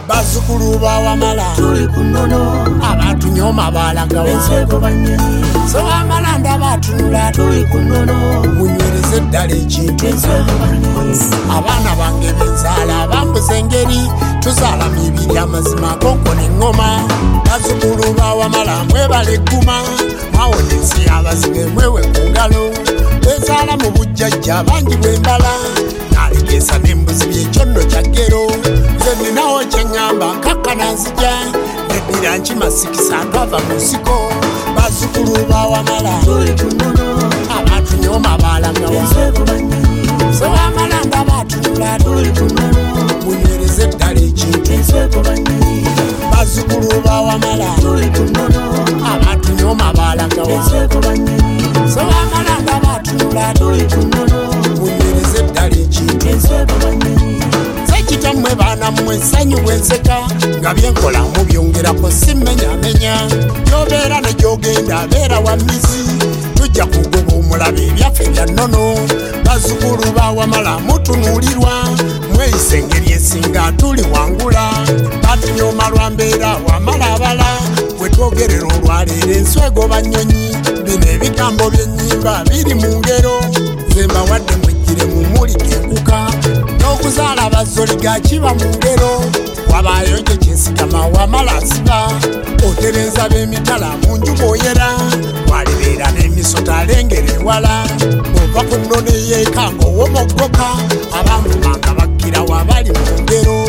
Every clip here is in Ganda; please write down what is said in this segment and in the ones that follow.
Bazukulu bawamala tuli kunono abantu nyoma balagawa enseko banyonyi so amalanda batunula tuli kunono munywereze ddala ekintu enseko banyonyi abaana bange benzala bambuza engeri tuzaala mibiri amazima konko n'eŋŋoma bazukulu bawamala mwebala egguma mwawonesi abazibe mwewe ku ngalo bezaala mu bujjajja bangi bwembala nalegesa n'embuzi byekyondo kya ggero nze ninawo kyeŋŋamba nkakkana nzija neddira nkimasikisa twava mu nsiko bazukulu bawamala tuli kunono abantu nyoma balagawa enseko banyonyi so amalanda batunula tuli kunono munywereze ddala ekintu enseko banyonyi bazukulu bawamala tuli kunono abantu nyoma balagawa enseko banyonyi so amalanda batunula tuli kunono munywereze ddala ekintu enseko banyonyi sekitammwe baana mmwe essanyu bwenseka nga byenkola mubyongerako simmenyamenya gyobeera ne gyogenda beera wa mizi tujja kugoba omulaba ebyaffe bya nnono bazukulu bawamala mutunuulirwa mweyise engeri esinga tuli wangula batunyoma lwa mbeera wamala abala bwe twogerera olwaleero enswego banyonyi bino ebigambo by'ennyimba biri mu ngero nze mbawadde mwejjire mu mulika enkuka n'okuzaala bazoliga kiba mu ngero wabaayo gye kyensigama wamala asiba otereza b'emitala mu nju bw'oyera walibeera n'emisota alengera ewala ova ku nnono eyeeka ng'owomoggoka abamumanga bakkira wabali mu ngero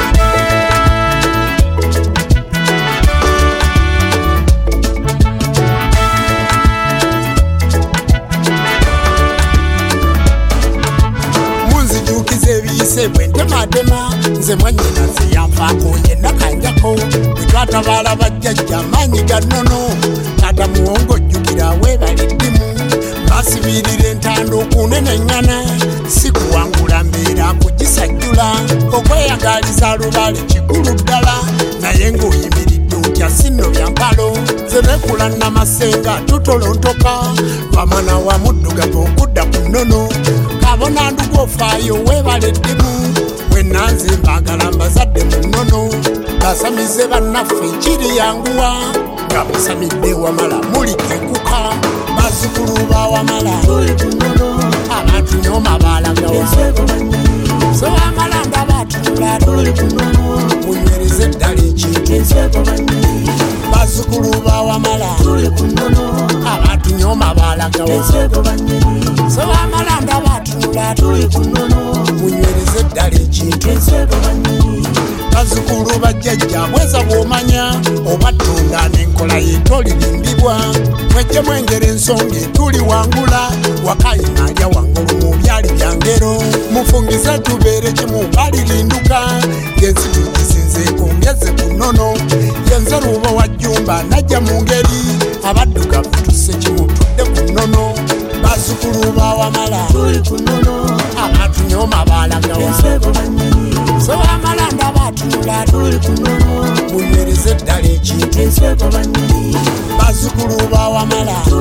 ebiyise bwe ntematema nze mwanyina zeyanfaako yenna kanjako bwe twatabaala bajjajja amaanyi ga nnono taata muwongo ojjukira weebala eddimu basibirira entando okuneneŋŋana si kuwangula mbeera kugisajjula okweyagaliza lubale kikulu ddala naye ng'oyimiridde otya sinno bya mpalo ze nekula namasenga tutolontoka bamwana wa muddugavu okudda ku nnono kabona ndugu ofaayo weebala eddimu bwenanze mbaagala mbazadde mu nnono basamize bannaffe kiri yanguwa nga musamidde wamala mulika enkuka bazukulu bawamala tuli kunono abantu nyoma balagawa enseko banyonyi so amalanda batunula tuli kunono munywereze ddala ekintu enseko banyonyi bazukulu bawamala tuli kunono abantu nyoma balagawa enseko banyonyi so amalanda batunula tuli kunono munywereze ddala ekintu enseko banyonyi bazukulu bajjajja bweza bw'omanya oba ttunda n'enkola yeetolirimbibwa mwejje mwengera ensonga etuli wangula wakayina alya wangulu mu byali bya ngero mufungize tubeere kimu balirinduka yensi tugisinzeeko ngeze ku nnono yenze luuba wa jjumba najja mu ngeri abaddugavu tusse kimu tudde ku nnono bazukulu bawamala tuli kunono abantu nyoma balagawa enseko banyonyi so amalanda batunula tuli kunono munywereze ddala ekintu enseko banyonyi bazukulu bawamala